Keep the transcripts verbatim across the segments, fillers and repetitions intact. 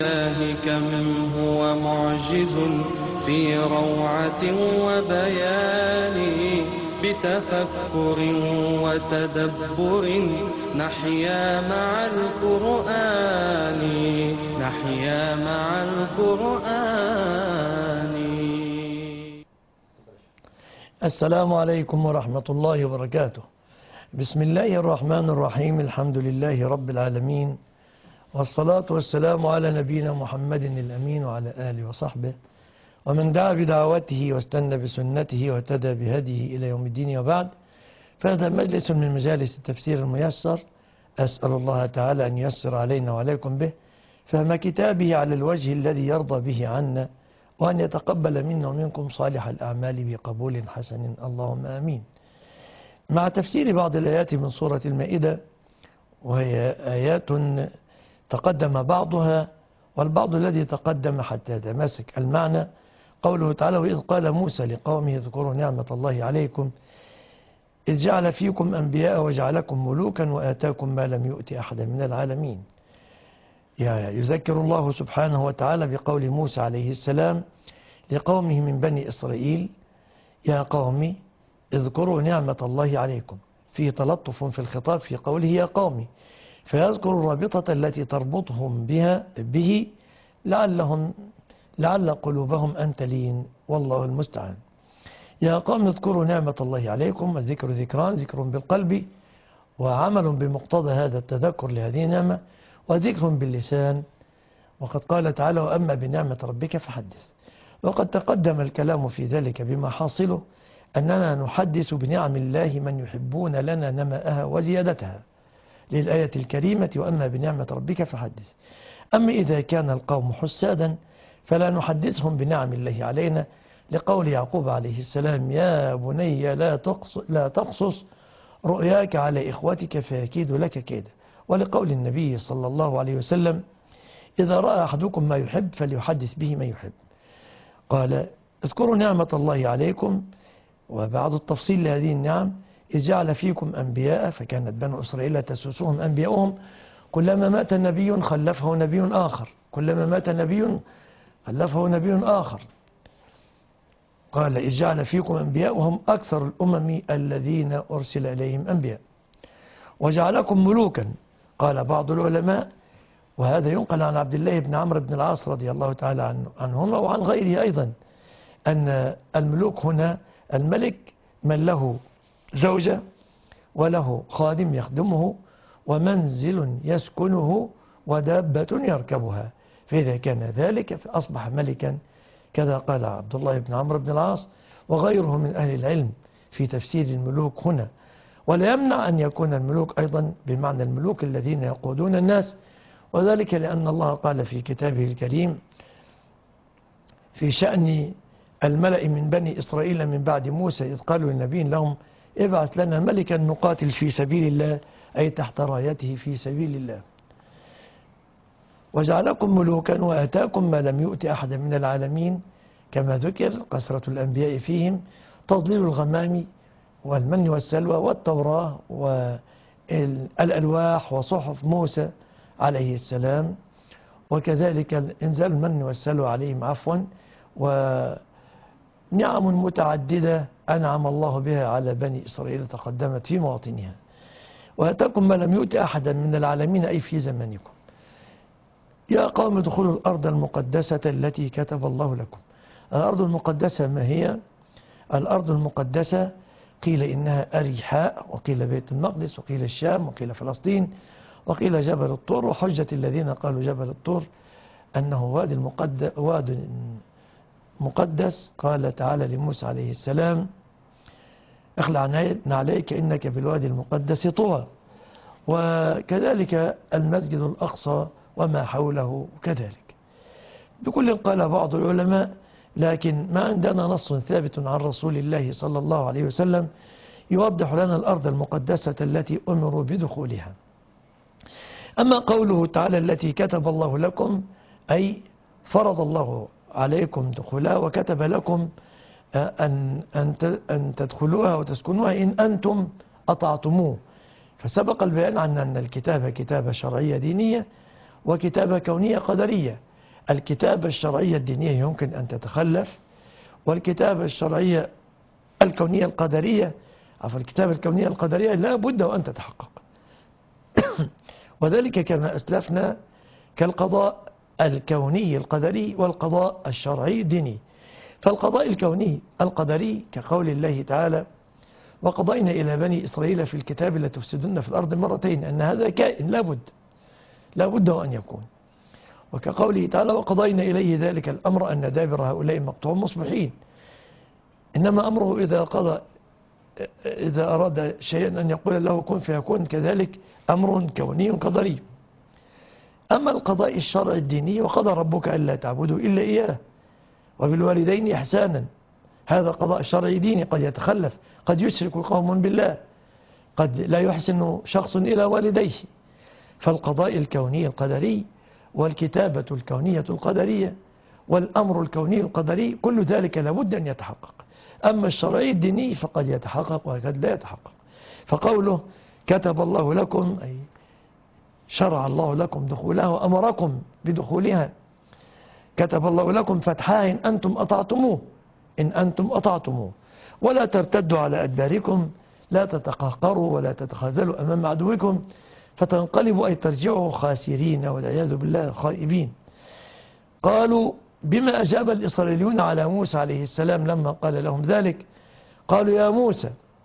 الله كم هو معجز في روعة وبيان بتفكر وتدبر نحيا مع القرآن نحيا مع القرآن. السلام عليكم ورحمة الله وبركاته. بسم الله الرحمن الرحيم. الحمد لله رب العالمين، والصلاة والسلام على نبينا محمد الأمين وعلى آله وصحبه ومن دعا بدعوته واستنى بسنته واهتدى بهديه إلى يوم الدين. وبعد، فهذا مجلس من مجالس التفسير الميسر، أسأل الله تعالى أن ييسر علينا وعليكم به فهم كتابه على الوجه الذي يرضى به عنا، وأن يتقبل منا ومنكم صالح الأعمال بقبول حسن، اللهم آمين. مع تفسير بعض الآيات من سورة المائدة، وهي آيات تقدم بعضها والبعض الذي تقدم حتى يتماسك المعنى. قوله تعالى: وإذ قال موسى لقومه اذكروا نعمة الله عليكم إذ جعل فيكم أنبياء وجعلكم ملوكا وآتاكم ما لم يؤت أحدا من العالمين. يذكر الله سبحانه وتعالى بقول موسى عليه السلام لقومه من بني إسرائيل: يا قومي اذكروا نعمة الله عليكم. في تلطف في الخطاب في قوله يا قومي، فيذكر الرابطة التي تربطهم بها به لعلهم لعل قلوبهم أن تلين، والله المستعان. يا قوم اذكروا نعمة الله عليكم. الذكر ذكران: ذكر بالقلب وعمل بمقتضى هذا التذكر لهذه النعمة، وذكر باللسان. وقد قال تعالى: وأما بنعمة ربك فحدث. وقد تقدم الكلام في ذلك بما حاصله أننا نحدث بنعم الله من يحبون لنا نماءها وزيادتها للآية الكريمة: وأما بنعمة ربك فحدث. أما إذا كان القوم حسادا فلا نحدثهم بنعم الله علينا، لقول يعقوب عليه السلام: يا بني لا تقص لا تقصص رؤياك على إخوتك فيكيد لك كيدا. ولقول النبي صلى الله عليه وسلم: إذا رأى أحدكم ما يحب فليحدث به من يحب. قال: اذكروا نعمة الله عليكم. وبعد التفصيل لهذه النعم: إذ جعل فيكم أنبياء، فكانت بنو إسرائيل تسوسهم أنبياؤهم، كلما مات نبي خلفه نبي آخر، كلما مات نبي خلفه نبي آخر. قال: إذ جعل فيكم أنبياء، وهم أكثر الأمم الذين أرسل إليهم أنبياء. وجعلكم ملوكا. قال بعض العلماء، وهذا ينقل عن عبد الله بن عمرو بن العاص رضي الله تعالى عنهما وعن غيره أيضا، أن الملوك هنا الملك من له زوجة وله خادم يخدمه ومنزل يسكنه ودابة يركبها، فإذا كان ذلك فأصبح ملكا، كذا قال عبد الله بن عمرو بن العاص وغيره من أهل العلم في تفسير الملوك هنا. ولا يمنع أن يكون الملوك أيضا بمعنى الملوك الذين يقودون الناس، وذلك لأن الله قال في كتابه الكريم في شأن الملأ من بني إسرائيل من بعد موسى إذ قالوا لنبي لهم: ابعث لنا ملكا نقاتل في سبيل الله، أي تحت رايته في سبيل الله. وجعلكم ملوكا وآتاكم ما لم يؤت أحدا من العالمين، كما ذكر كثرة الأنبياء فيهم، تضليل الغمام والمن والسلوى والتوراة والألواح وصحف موسى عليه السلام، وكذلك إنزال المن والسلوى عليهم عفوا، ونعم متعددة أنعم الله بها على بني إسرائيل تقدمت في مواطنها. وآتاكم ما لم يؤت أحدا من العالمين، أي في زمانكم. يا قوم ادخلوا الأرض المقدسة التي كتب الله لكم. الأرض المقدسة ما هي؟ الأرض المقدسة قيل إنها أريحاء، وقيل بيت المقدس، وقيل الشام، وقيل فلسطين، وقيل جبل الطور. وحجة الذين قالوا جبل الطور أنه واد المقدس, واد مقدس. قال تعالى لموسى عليه السلام: اخلع نعليك إنك بالوادي المقدس طوى. وكذلك المسجد الأقصى وما حوله كذلك. بكل قال بعض العلماء، لكن ما عندنا نص ثابت عن رسول الله صلى الله عليه وسلم يوضح لنا الأرض المقدسة التي أمروا بدخولها. أما قوله تعالى التي كتب الله لكم، أي فرض الله عليكم دخولها وكتب لكم أن, أن تدخلوها وتسكنوها إن أنتم أطعتموه. فسبق البيان عن أن الكتابة كتابة شرعية دينية وكتابة كونية قدرية. الكتابة الشرعية الدينية يمكن أن تتخلف، والكتابة الشرعية الكونية القدرية عفوا الكتابة الكونية القدرية لا بد وأن تتحقق. وذلك كما أسلفنا كالقضاء الكوني القدري والقضاء الشرعي الديني. فالقضاء الكوني القدري كقول الله تعالى: وقضينا إلى بني إسرائيل في الكتاب لتفسدن في الأرض مرتين، أن هذا كائن لابد لابد وأن يكون. وكقوله تعالى: وقضينا إليه ذلك الأمر أن دابر هؤلاء مقطوع مصبحين. إنما أمره إذا قضى إذا أراد شيئا أن يقول له كن فيكون، كذلك أمر كوني قدري. أما القضاء الشرعي الديني: وقضى ربك ألا تعبدوا إلا إياه وبالوالدين إحسانا، هذا قضاء شرعي ديني قد يتخلف، قد يشرك قوم بالله، قد لا يحسن شخص إلى والديه. فالقضاء الكوني القدري والكتابة الكونية القدرية والأمر الكوني القدري كل ذلك لابد أن يتحقق. أما الشرعي الديني فقد يتحقق وقد لا يتحقق. فقوله كتب الله لكم أي شرع الله لكم دخولها وأمركم بدخولها. كتب الله لكم فتحها إن أنتم أطعتموه إن أنتم أطعتموه ولا ترتدوا على أدباركم، لا تتقهقروا ولا تتخاذلوا أمام عدوكم فتنقلبوا أي ترجعوا خاسرين والعياذ بالله خائبين. قالوا: بما أجاب الإسرائيليون على موسى عليه السلام لما قال لهم ذلك؟ قالوا: يا موسى،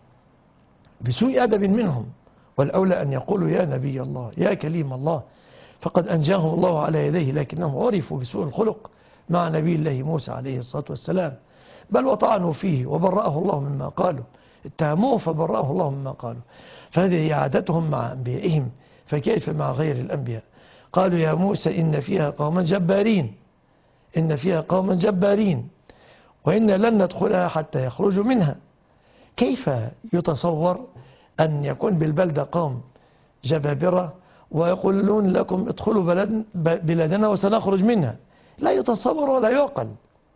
بسوء أدب منهم، والأولى أن يقولوا يا نبي الله يا كليم الله، فقد أنجاهم الله على يديه، لكنهم عرفوا بسوء الخلق مع نبي الله موسى عليه الصلاة والسلام، بل وطعنوا فيه وبرأه الله مما قالوا، اتهموه فبرأه الله مما قالوا. فهذه عادتهم مع أنبيائهم، فكيف مع غير الأنبياء؟ قالوا: يا موسى إن فيها قوما جبارين إن فيها قوما جبارين وإنا لن ندخلها حتى يخرجوا منها. كيف يتصور أن يكون بالبلدة قوم جبابرة ويقولون لكم ادخلوا بلد بلادنا وسنخرج منها؟ لا يتصور ولا يعقل.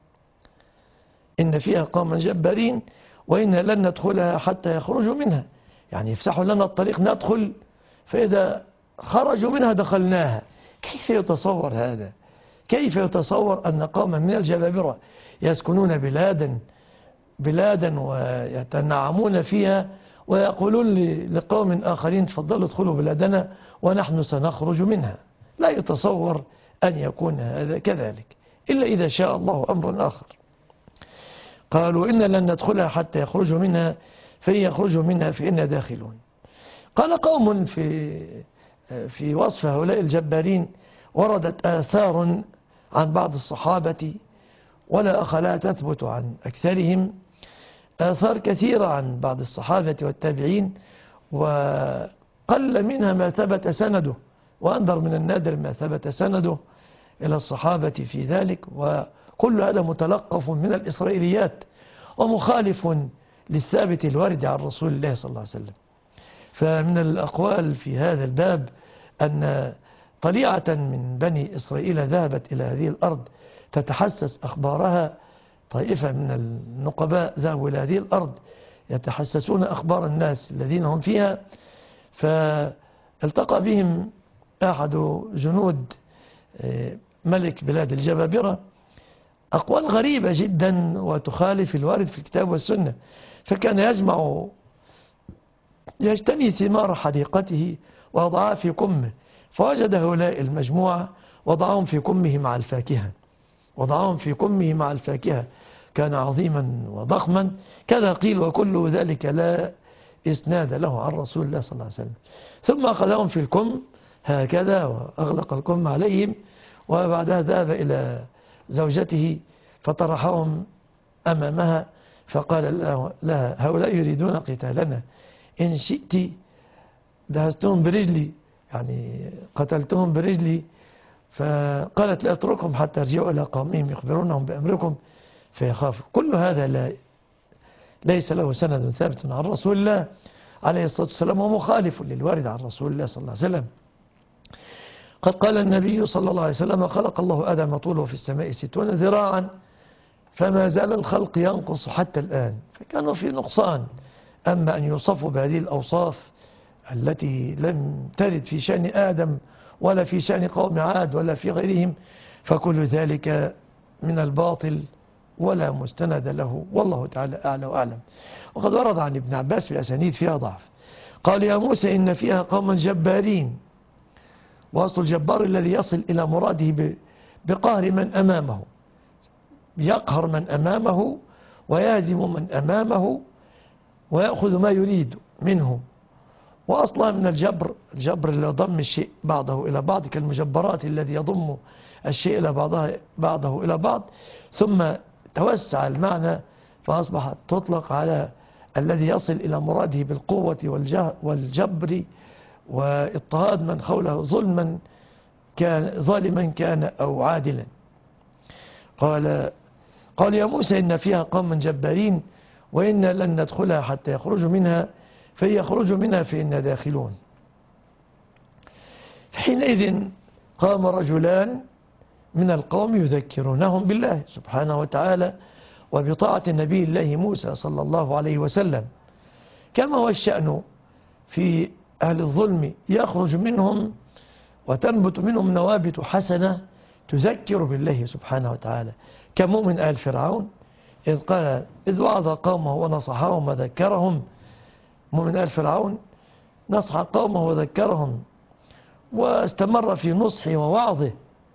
إن فيها قوما جبارين وإنا لن ندخلها حتى يخرجوا منها، يعني يفسحوا لنا الطريق ندخل، فإذا خرجوا منها دخلناها. كيف يتصور هذا؟ كيف يتصور أن قوما من الجبابرة يسكنون بلادا بلادا ويتنعمون فيها ويقولون لقوم آخرين تفضلوا ادخلوا بلادنا ونحن سنخرج منها؟ لا يتصور أن يكون هذا كذلك إلا إذا شاء الله أمر آخر. قالوا: إن لن ندخلها حتى يخرجوا منها فإن يخرجوا منها فإنا داخلون. قال قوم في في وصف هؤلاء الجبارين: وردت آثار عن بعض الصحابة ولا أخلا تثبت عن أكثرهم، آثار كثيرة عن بعض الصحابة والتابعين، وقل منها ما ثبت سنده، وأندر من النادر ما ثبت سنده إلى الصحابة في ذلك، وكل هذا متلقف من الإسرائيليات ومخالف للثابت الوارد عن رسول الله صلى الله عليه وسلم. فمن الأقوال في هذا الباب أن طليعة من بني إسرائيل ذهبت إلى هذه الأرض تتحسس أخبارها، طائفة من النقباء ذهبوا إلى هذه الأرض يتحسسون أخبار الناس الذين هم فيها، فالتقى بهم أحد جنود ملك بلاد الجبابرة أقوال غريبة جدا وتخالف الوارد في الكتاب والسنة، فكان يجمع يجتني ثمار حديقته ووضعها في كمه، فوجد هؤلاء المجموعة وضعهم في كمه مع الفاكهة وضعهم في كمه مع الفاكهة كان عظيما وضخما كذا قيل، وكل ذلك لا إسناد له عن رسول الله صلى الله عليه وسلم. ثم أخذهم في الكم هكذا وأغلق الكم عليهم، وبعدها ذهب إلى زوجته فطرحهم أمامها فقال لها: هؤلاء يريدون قتالنا، إن شئت دهستهم برجلي، يعني قتلتهم برجلي. فقالت: لا اتركهم حتى يرجعوا إلى قومهم يخبرونهم بأمركم فيخافوا. كل هذا لا ليس له سند ثابت عن رسول الله عليه الصلاة والسلام ومخالف للوارد عن رسول الله صلى الله عليه وسلم. قد قال النبي صلى الله عليه وسلم: خلق الله آدم طوله في السماء ستون ذراعا فما زال الخلق ينقص حتى الآن، فكانوا في نقصان. أما أن يوصفوا بهذه الأوصاف التي لم ترد في شأن آدم ولا في شأن قوم عاد ولا في غيرهم، فكل ذلك من الباطل ولا مستند له، والله تعالى أعلى وأعلم. وقد ورد عن ابن عباس في أسانيد فيها ضعف، قال يا موسى إن فيها قوما جبارين، وأصل الجبار الذي يصل إلى مراده بقهر من أمامه، يقهر من أمامه ويهزم من أمامه ويأخذ ما يريد منه. وأصلها من الجبر، الجبر اللي يضم الشيء بعضه إلى بعض، كالمجبرات الذي يضم الشيء إلى بعضها بعضه إلى بعض، ثم توسع المعنى فأصبحت تطلق على الذي يصل إلى مراده بالقوة والجبر واضطهاد من حوله ظلما كان ظالما كان أو عادلا. قال قال يا موسى إن فيها قوما جبارين وإنا لن ندخلها حتى يخرجوا منها فإن يخرجوا منها فإنا داخلون. حينئذ قام رجلان من القوم يذكرونهم بالله سبحانه وتعالى وبطاعة النبي الله موسى صلى الله عليه وسلم، كما هو الشأن في أهل الظلم، يخرج منهم وتنبت منهم نوابت حسنة تذكر بالله سبحانه وتعالى، كمؤمن آل فرعون إذ قال إذ وعظ قومه ونصحهم وذكرهم. مؤمن آل فرعون نصح قومه وذكرهم واستمر في نصحه ووعظه،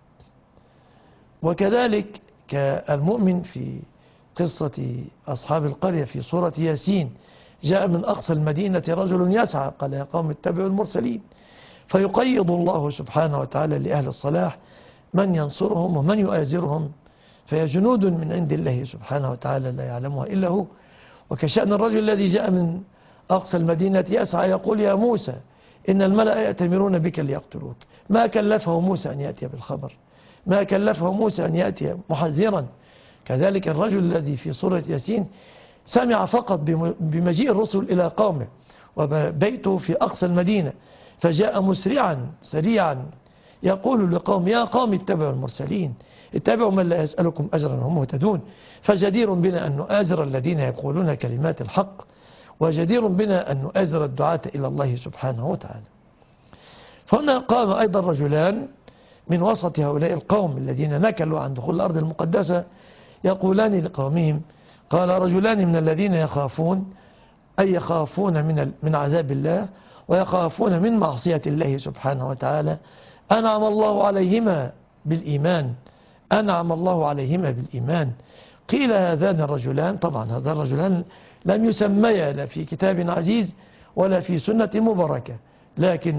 وكذلك كالمؤمن في قصة أصحاب القرية في سورة ياسين، جاء من أقصى المدينة رجل يسعى قال يا قوم اتبعوا المرسلين، فيقيض الله سبحانه وتعالى لأهل الصلاح من ينصرهم ومن يؤازرهم، فهي جنود من عند الله سبحانه وتعالى لا يعلمها إلا هو. وكشأن الرجل الذي جاء من أقصى المدينة يسعى يقول يا موسى إن الملأ يأتمرون بك ليقتلوك، ما كلفه موسى أن يأتي بالخبر، ما كلفه موسى أن يأتي محذرا. كذلك الرجل الذي في سورة ياسين سمع فقط بمجيء الرسل إلى قومه وبيته في أقصى المدينة، فجاء مسرعا سريعا يقول لقوم يا قوم اتبعوا المرسلين، اتبعوا من لا يسألكم أجرا وهم مهتدون. فجدير بنا أن نؤازر الذين يقولون كلمات الحق، وجدير بنا أن نؤازر الدعاة إلى الله سبحانه وتعالى. فهنا قام أيضا رجلان من وسط هؤلاء القوم الذين نكلوا عن دخول الأرض المقدسة يقولان لقومهم قال رجلان من الذين يخافون أي يخافون من من عذاب الله ويخافون من معصية الله سبحانه وتعالى أنعم الله عليهما بالإيمان، أنعم الله عليهما بالإيمان. قيل هذان الرجلان، طبعا هذان الرجلان لم يسميا لا في كتاب عزيز ولا في سنة مباركة، لكن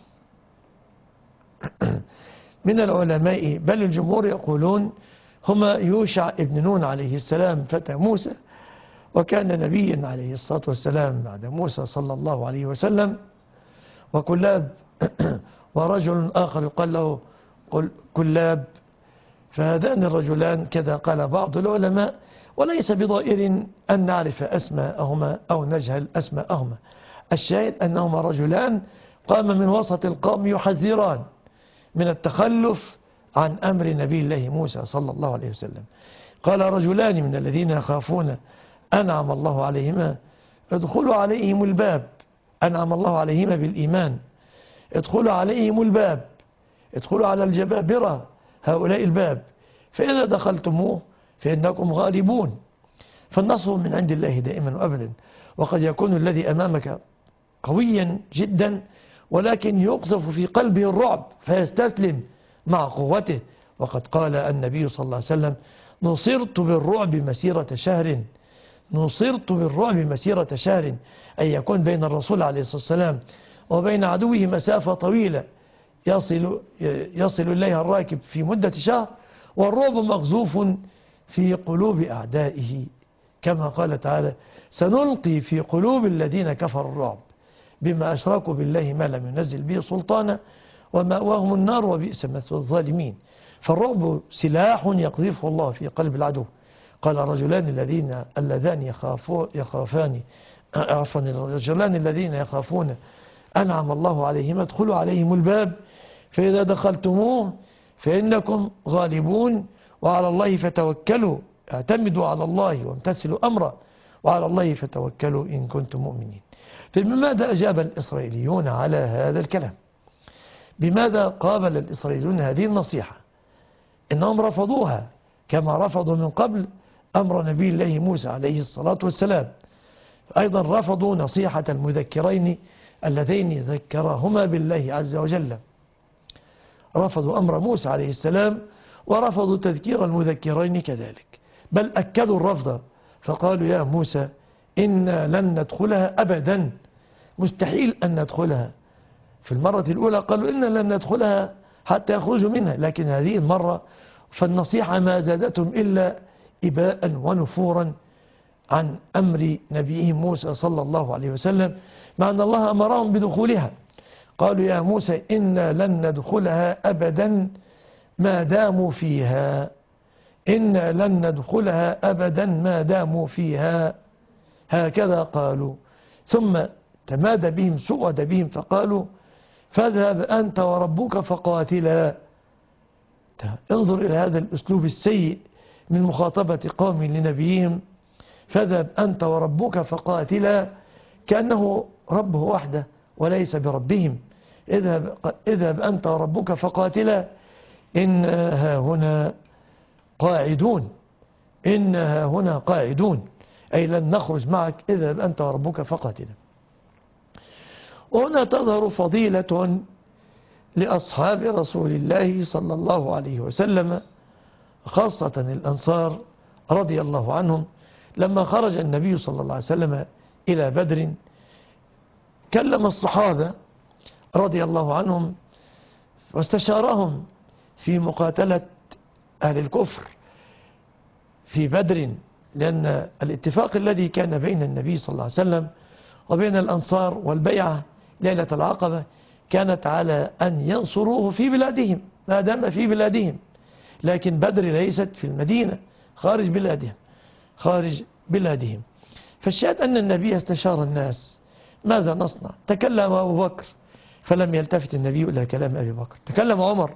من العلماء بل الجمهور يقولون هما يوشع ابن نون عليه السلام فتى موسى، وكان نبيا عليه الصلاة والسلام بعد موسى صلى الله عليه وسلم، وكلاب ورجل آخر يقال له كلاب. فهذان الرجلان كذا قال بعض العلماء، وليس بضائر أن نعرف أسماءهما أو نجهل أسماءهما. الشاهد أنهما رجلان قام من وسط القوم يحذران من التخلف عن أمر نبي الله موسى صلى الله عليه وسلم. قال رجلان من الذين يخافون أنعم الله عليهما ادخلوا عليهم الباب، أنعم الله عليهما بالإيمان، ادخلوا عليهم الباب، ادخلوا على الجبابرة هؤلاء الباب، فإذا دخلتموه فإنكم غالبون. فالنصر من عند الله دائما وأبدا، وقد يكون الذي أمامك قويا جدا ولكن يقذف في قلبه الرعب فيستسلم مع قوته. وقد قال النبي صلى الله عليه وسلم نصرت بالرعب مسيرة شهر، نصرت بالرعب مسيرة شهر، أي يكون بين الرسول عليه الصلاة والسلام وبين عدوه مسافة طويلة يصل, يصل إليها الراكب في مدة شهر، والرعب مقذوف في قلوب أعدائه، كما قال تعالى سنلقي في قلوب الذين كفروا الرعب بما أشركوا بالله ما لم ينزل به سلطانا ومأواهم النار وبئس مثوى الظالمين. فالرعب سلاح يقذفه الله في قلب العدو. قال الرجلان الذين اللذان يخافان عفوا الرجلان الذين يخافون أنعم الله عليهم ادخلوا عليهم الباب فإذا دخلتموه فإنكم غالبون وعلى الله فتوكلوا، اعتمدوا على الله وامتثلوا أمره وعلى الله فتوكلوا إن كنتم مؤمنين. فبماذا أجاب الإسرائيليون على هذا الكلام؟ بماذا قابل الإسرائيليون هذه النصيحة؟ إنهم رفضوها كما رفضوا من قبل أمر نبي الله موسى عليه الصلاة والسلام. أيضا رفضوا نصيحة المذكرين اللذين ذكرهما بالله عز وجل، رفضوا أمر موسى عليه السلام ورفضوا تذكير المذكرين كذلك، بل أكدوا الرفض فقالوا يا موسى إنا لن ندخلها أبدا، مستحيل أن ندخلها. في المرة الأولى قالوا إنا لن ندخلها حتى يخرجوا منها، لكن هذه المرة فالنصيحة ما زادتهم إلا إباء ونفورا عن أمر نبيهم موسى صلى الله عليه وسلم، مع أن الله أمرهم بدخولها. قالوا يا موسى إنا لن ندخلها أبدا ما داموا فيها، إنا لن ندخلها أبدا ما داموا فيها، هكذا قالوا. ثم تمادى بهم سؤد بهم فقالوا فاذهب أنت وربك فقاتلا. انظر إلى هذا الأسلوب السيء من مخاطبة قوم لنبيهم، فاذهب أنت وربك فقاتلا، كأنه ربه وحده وليس بربهم. اذهب, اذهب أنت وربك فقاتلا إنا هنا قاعدون، إنا هنا قاعدون، أي لن نخرج معك، اذهب أنت وربك فقاتلا. وهنا تظهر فضيلة لأصحاب رسول الله صلى الله عليه وسلم، خاصة الأنصار رضي الله عنهم. لما خرج النبي صلى الله عليه وسلم إلى بدر كلم الصحابة رضي الله عنهم واستشارهم في مقاتلة أهل الكفر في بدر، لأن الاتفاق الذي كان بين النبي صلى الله عليه وسلم وبين الأنصار والبيعة ليلة العقبة كانت على أن ينصروه في بلادهم ما دام في بلادهم، لكن بدر ليست في المدينة، خارج بلادهم خارج بلادهم. فالشاهد أن النبي استشار الناس ماذا نصنع. تكلم أبو بكر فلم يلتفت النبي إلى كلام أبي بكر، تكلم عمر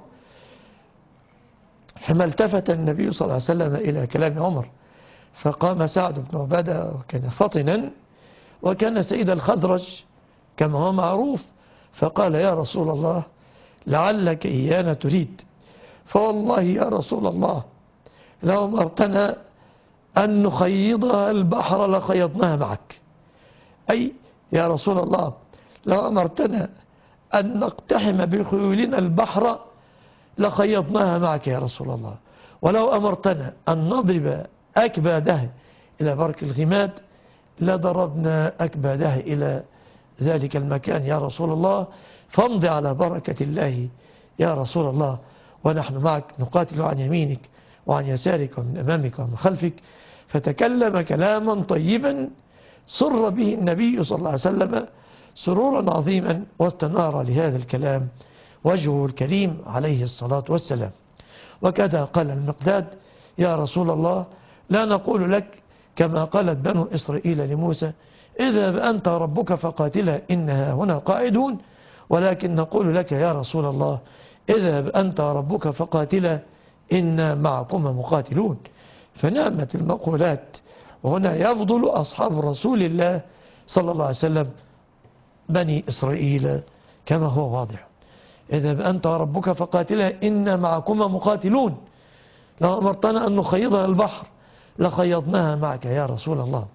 فما التفت النبي صلى الله عليه وسلم إلى كلام عمر، فقام سعد بن عبادة وكان فطنا وكان سيد الخزرج كما هو معروف، فقال يا رسول الله لعلك إيانا تريد، فوالله يا رسول الله لو أمرتنا أن نخيضها البحر لخيضناها معك. أي يا رسول الله لو أمرتنا أن نقتحم بخيولنا البحر لخيضناها معك يا رسول الله، ولو أمرتنا أن نضرب أكبادها إلى برك الغماد لضربنا أكبادها إلى ذلك المكان يا رسول الله، فامضي على بركة الله يا رسول الله، ونحن معك نقاتل عن يمينك وعن يسارك ومن أمامك ومن خلفك. فتكلم كلاما طيبا سر به النبي صلى الله عليه وسلم سرورا عظيما، واستنار لهذا الكلام وجهه الكريم عليه الصلاة والسلام. وكذا قال المقداد يا رسول الله لا نقول لك كما قالت بنو إسرائيل لموسى اذهب أنت ربك فقاتلا إنها هنا قاعدون، ولكن نقول لك يا رسول الله اذهب أنت ربك فقاتلا إنا معكم مقاتلون. فنعمت المقولات. وهنا يفضل أصحاب رسول الله صلى الله عليه وسلم بني إسرائيل كما هو واضح. اذهب أنت ربك فقاتلا إنا معكما مقاتلون، لو أمرتنا أن نخيضها البحر لخيضناها معك يا رسول الله.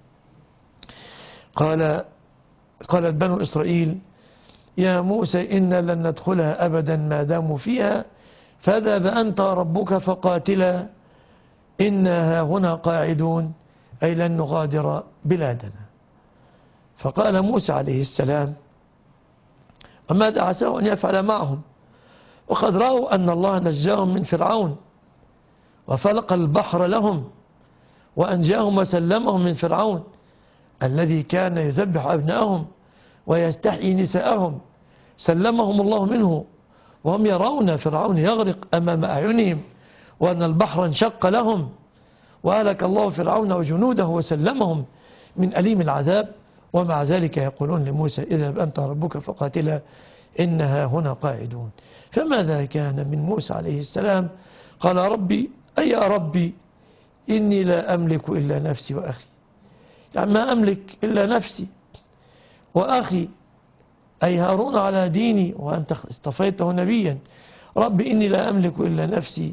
قال قالت بنو إسرائيل يا موسى إنا لن ندخلها أبدا ما داموا فيها، فاذهب أنت ربك فقاتلا إنا هنا قاعدون، أي لن نغادر بلادنا. فقال موسى عليه السلام وماذا عساه أن يفعل معهم، وقد رأوا أن الله نجاهم من فرعون وفلق البحر لهم وأنجاهم وسلمهم من فرعون الذي كان يذبح أبنائهم ويستحيي نساءهم، سلمهم الله منه وهم يرون فرعون يغرق أمام أعينهم وأن البحر انشق لهم، وأهلك الله فرعون وجنوده وسلمهم من أليم العذاب. ومع ذلك يقولون لموسى اذهب أنت ربك فقاتلا إنها هنا قاعدون. فماذا كان من موسى عليه السلام؟ قال ربي أي يا ربي إني لا أملك إلا نفسي وأخي، يعني ما أملك إلا نفسي وأخي أي هارون على ديني وأنت اصطفيته نبيا. ربي إني لا أملك إلا نفسي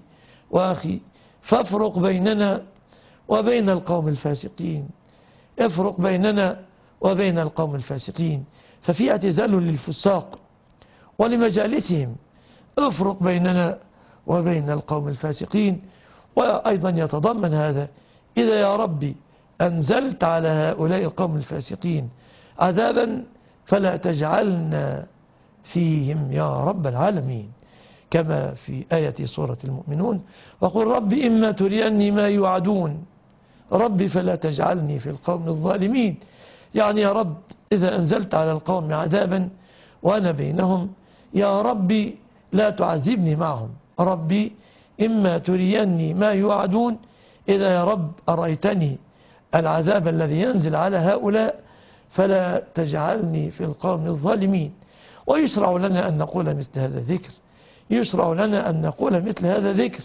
وأخي فافرق بيننا وبين القوم الفاسقين، افرق بيننا وبين القوم الفاسقين، ففي اعتزال للفساق ولمجالسهم، افرق بيننا وبين القوم الفاسقين. وأيضا يتضمن هذا إذا يا ربي أنزلت على هؤلاء القوم الفاسقين عذابا فلا تجعلنا فيهم يا رب العالمين، كما في آية سورة المؤمنون: وقل رب إما تريني ما يوعدون ربي فلا تجعلني في القوم الظالمين. يعني يا رب إذا أنزلت على القوم عذابا وأنا بينهم يا ربي لا تعذبني معهم، ربي إما تريني ما يوعدون، إذا يا رب أريتني العذاب الذي ينزل على هؤلاء فلا تجعلني في القوم الظالمين. ويشرع لنا أن نقول مثل هذا الذكر، يشرع لنا أن نقول مثل هذا الذكر،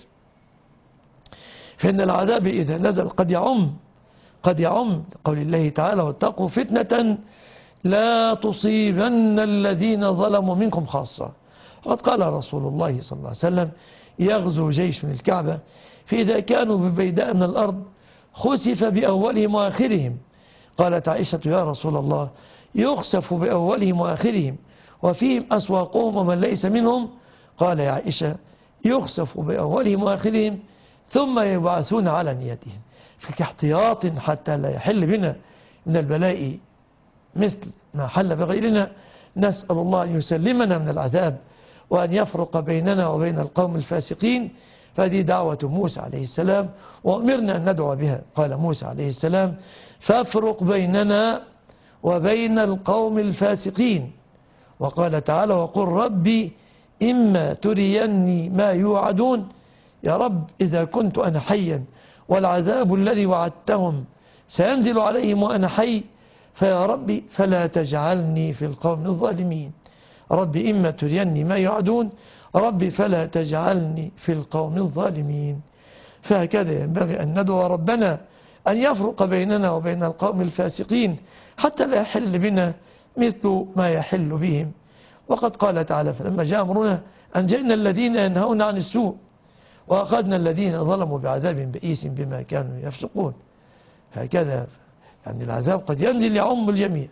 فإن العذاب إذا نزل قد يعم قد يعم قول الله تعالى: واتقوا فتنة لا تصيبن الذين ظلموا منكم خاصة. وقد قال رسول الله صلى الله عليه وسلم: يغزو جيش من الكعبة فإذا كانوا ببيداء من الأرض خسف بأولهم وآخرهم. قالت عائشة: يا رسول الله يخسف بأولهم وآخرهم وفيهم أسواقهم ومن ليس منهم؟ قال يا عائشة: يخسف بأولهم وآخرهم ثم يبعثون على نيتهم. فكاحتياط حتى لا يحل بنا من البلاء مثل ما حل بغيرنا، نسأل الله أن يسلمنا من العذاب وأن يفرق بيننا وبين القوم الفاسقين. فهذه دعوة موسى عليه السلام وأمرنا أن ندعو بها. قال موسى عليه السلام: فافرق بيننا وبين القوم الفاسقين. وقال تعالى: وقل ربي إما تريني ما يوعدون. يا رب إذا كنت أنا حيا والعذاب الذي وعدتهم سينزل عليهم وأنا حي، فيا ربي فلا تجعلني في القوم الظالمين. ربي إما تريني ما يوعدون، ربي فلا تجعلني في القوم الظالمين. فهكذا ينبغي أن ندعو ربنا أن يفرق بيننا وبين القوم الفاسقين حتى لا يحل بنا مثل ما يحل بهم. وقد قال تعالى: فلما جاء أمرنا أنجينا الذين ينهون عن السوء وأخذنا الذين ظلموا بعذاب بئيس بما كانوا يفسقون. هكذا يعني العذاب قد ينزل يعم الجميع.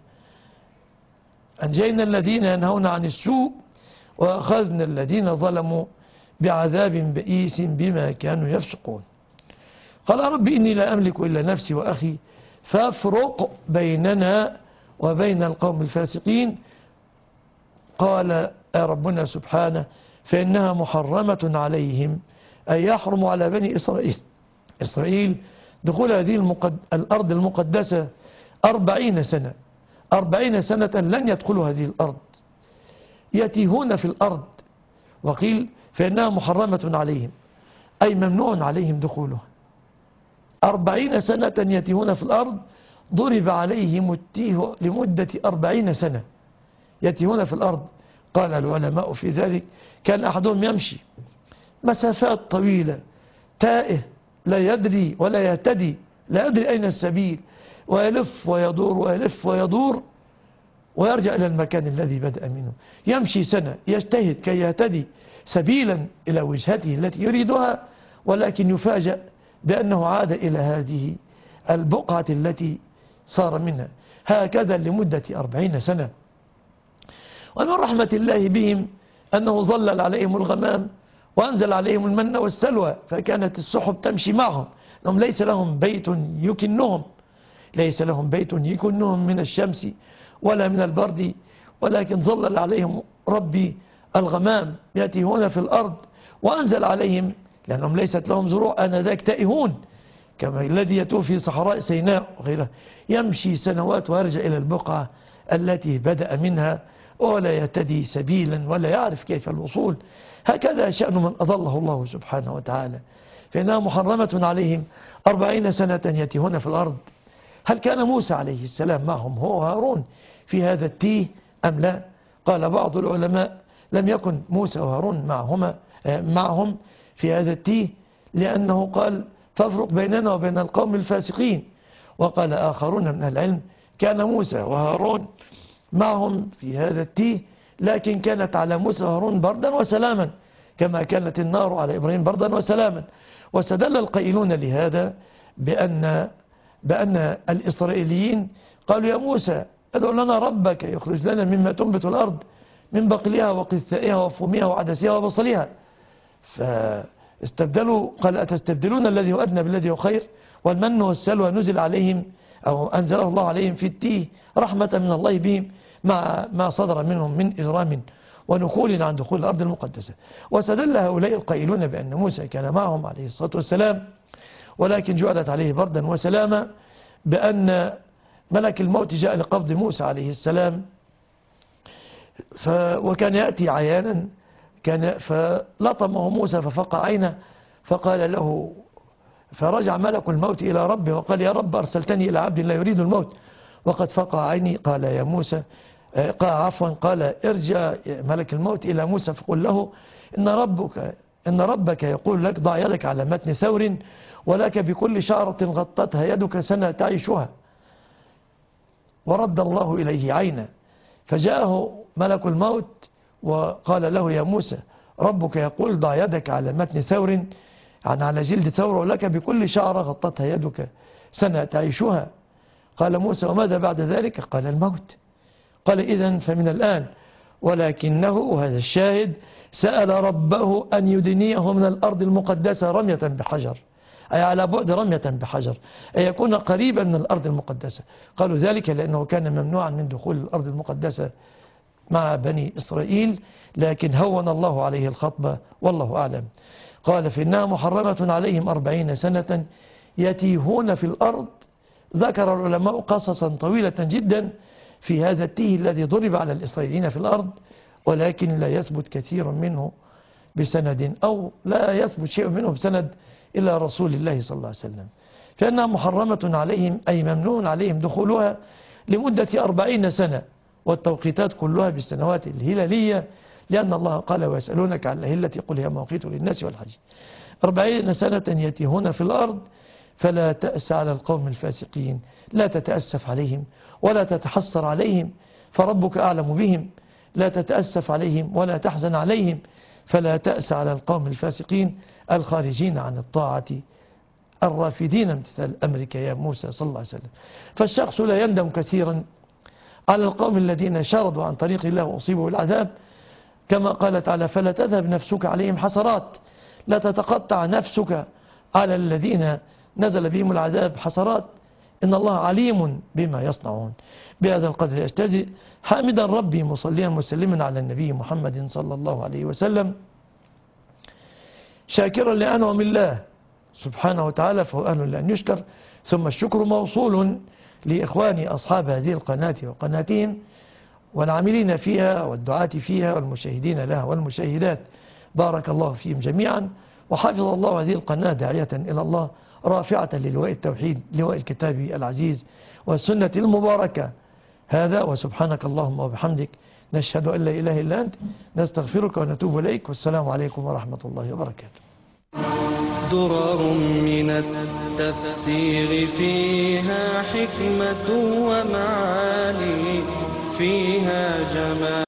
أنجينا الذين ينهون عن السوء وأخذنا الذين ظلموا بعذاب بئيس بما كانوا يفسقون. قال: رب إني لا أملك إلا نفسي وأخي فافرق بيننا وبين القوم الفاسقين. قال ربنا سبحانه: فإنها محرمة عليهم، أي يحرم على بني إسرائيل إسرائيل دخول هذه المقد... الأرض المقدسة أربعين سنة أربعين سنة لن يدخلوا هذه الأرض، يتيهون في الأرض. وقيل فإنها محرمة عليهم أي ممنوع عليهم دخولها. أربعين سنة يتيهون في الأرض، ضرب عليهم التيه لمدة أربعين سنة يتيهون في الأرض. قال العلماء في ذلك: كان أحدهم يمشي مسافات طويلة تائه لا يدري ولا يهتدي، لا يدري أين السبيل، ويلف ويدور ويلف ويدور ويرجع إلى المكان الذي بدأ منه. يمشي سنة يجتهد كي يهتدي سبيلا إلى وجهته التي يريدها، ولكن يفاجأ بأنه عاد إلى هذه البقعة التي صار منها. هكذا لمدة أربعين سنة. ومن رحمة الله بهم أنه ظلل عليهم الغمام وأنزل عليهم المن والسلوى، فكانت السحب تمشي معهم، لهم ليس لهم بيت يكنهم ليس لهم بيت يكنهم من الشمس ولا من البرد، ولكن ظلل عليهم ربي الغمام يتيهون في الأرض، وأنزل عليهم لأنهم ليست لهم زروع آنذاك تائهون، كما الذي يتوه في صحراء سيناء وغيرها، يمشي سنوات ويرجع إلى البقعة التي بدأ منها ولا يهتدي سبيلا ولا يعرف كيف الوصول. هكذا شأن من أضله الله سبحانه وتعالى. فإنها محرمة عليهم أربعين سنة يتيهون في الأرض. هل كان موسى عليه السلام معهم هو هارون في هذا التيه أم لا؟ قال بعض العلماء: لم يكن موسى وهارون معهما معهم في هذا التيه، لأنه قال: فافرق بيننا وبين القوم الفاسقين. وقال آخرون من العلم: كان موسى وهارون معهم في هذا التيه، لكن كانت على موسى وهارون بردا وسلاما، كما كانت النار على إبراهيم بردا وسلاما. واستدل القائلون لهذا بأن, بأن الإسرائيليين قالوا يا موسى ادعو لنا ربك يخرج لنا مما تنبت الأرض من بقلها وقثائها وفومها وعدسها وبصلها. فاستبدلوا، قال أتستبدلون الذي هو أدنى بالذي هو خير، والمن والسلوى نزل عليهم أو أنزله الله عليهم في التيه رحمة من الله بهم مع ما صدر منهم من إجرام ونخول عن دخول الأرض المقدسة. واستدل هؤلاء القائلون بأن موسى كان معهم عليه الصلاة والسلام ولكن جعلت عليه بردا وسلاما بأن ملك الموت جاء لقبض موسى عليه السلام ف وكان يأتي عيانا كان فلطمه موسى ففقع عينه فقال له، فرجع ملك الموت إلى ربه وقال يا رب أرسلتني إلى عبد لا يريد الموت وقد فقع عيني. قال يا موسى قال عفوا قال ارجع ملك الموت إلى موسى فقل له إن ربك إن ربك يقول لك ضع يدك على متن ثور ولك بكل شعرة غطتها يدك سنة تعيشها. ورد الله إليه عينا فجاءه ملك الموت وقال له يا موسى ربك يقول ضع يدك على متن ثور يعني على جلد ثور ولك بكل شعرة غطتها يدك سنة تعيشها. قال موسى وماذا بعد ذلك؟ قال الموت. قال إذن فمن الآن ولكنه وهذا الشاهد سأل ربه أن يدنيه من الأرض المقدسة رمية بحجر، أي على بعد رمية بحجر، أي يكون قريبا من الأرض المقدسة. قالوا ذلك لأنه كان ممنوعا من دخول الأرض المقدسة مع بني إسرائيل، لكن هون الله عليه الخطبة والله أعلم. قال فإنها محرمة عليهم أربعين سنة يتيهون في الأرض. ذكر العلماء قصصا طويلة جدا في هذا التيه الذي ضرب على الإسرائيليين في الأرض، ولكن لا يثبت كثير منه بسند أو لا يثبت شيء منه بسند إلى رسول الله صلى الله عليه وسلم. فإنها محرمة عليهم أي ممنوع عليهم دخولها لمدة أربعين سنة، والتوقيتات كلها بالسنوات الهلالية لأن الله قال ويسألونك عن الأهلة قل هي مواقيت للناس والحج. أربعين سنة يتيهون في الأرض فلا تأس على القوم الفاسقين، لا تتأسف عليهم ولا تتحسر عليهم فربك أعلم بهم، لا تتأسف عليهم ولا تحزن عليهم فلا تأس على القوم الفاسقين الخارجين عن الطاعة الرافدين امتثال أمرك يا موسى صلى الله عليه وسلم. فالشخص لا يندم كثيرا على القوم الذين شردوا عن طريق الله وأصيبوا بالعذاب، كما قال تعالى فلا تذهب نفسك عليهم حسرات، لا تتقطع نفسك على الذين نزل بهم العذاب حسرات، إن الله عليم بما يصنعون. بهذا القدر يجتزئ حامدا ربي مصليا مسلما على النبي محمد صلى الله عليه وسلم، شاكرا لأنعم الله سبحانه وتعالى فهو أهل لأن يشكر. ثم الشكر موصول لإخواني أصحاب هذه القناة وقناتهم والعاملين فيها والدعاة فيها والمشاهدين لها والمشاهدات، بارك الله فيهم جميعا، وحفظ الله هذه القناة داعية إلى الله رافعة للواء التوحيد لواء الكتاب العزيز والسنة المباركة. هذا وسبحانك اللهم وبحمدك نشهد أن لا إله إلا أنت نستغفرك ونتوب إليك، والسلام عليكم ورحمة الله وبركاته. درر من التفسير فيها حكمة ومعاني فيها جمال